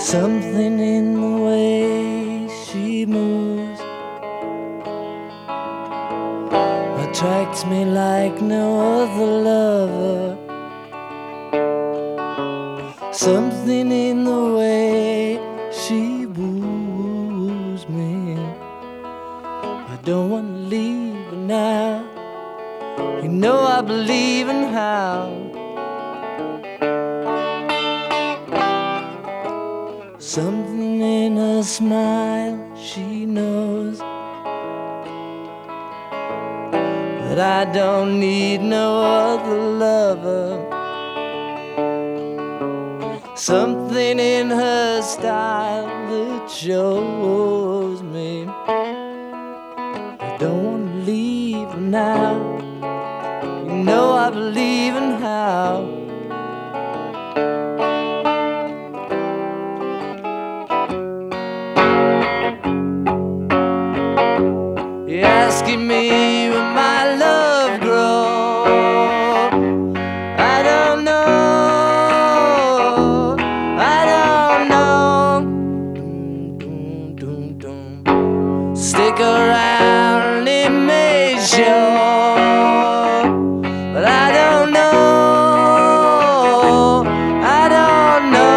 Something in the way she moves attracts me like no other lover. Something in the way she woos me. I don't want to leave her now. You know I believe in how something in her smile, she knows that I don't need no other lover. Something in her style that shows me I don't want to leave her now. You know I believe in how you're asking me where my love grows. I don't know, I don't know. Stick around, it may show, but I don't know, I don't know.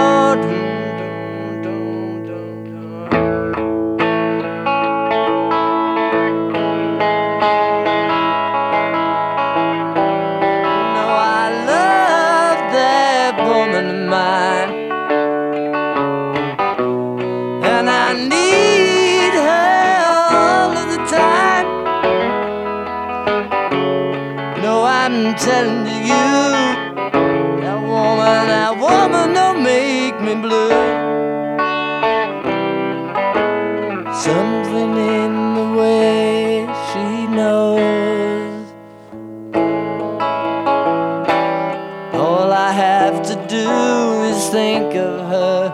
Woman of mine, and I need her all of the time. No, I'm telling you, that woman don't make me blue. Something in the way she knows. All I have to do is think of her.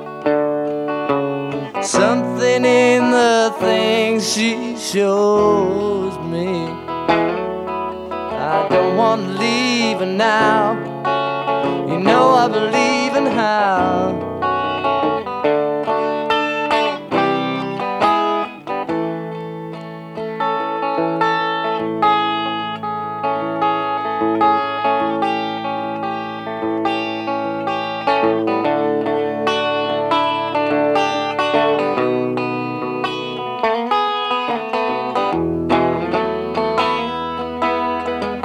Something in the things she shows me. I don't want to leave her now. You know I believe in how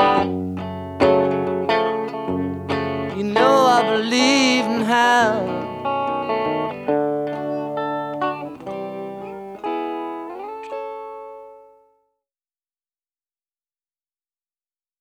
I believe in how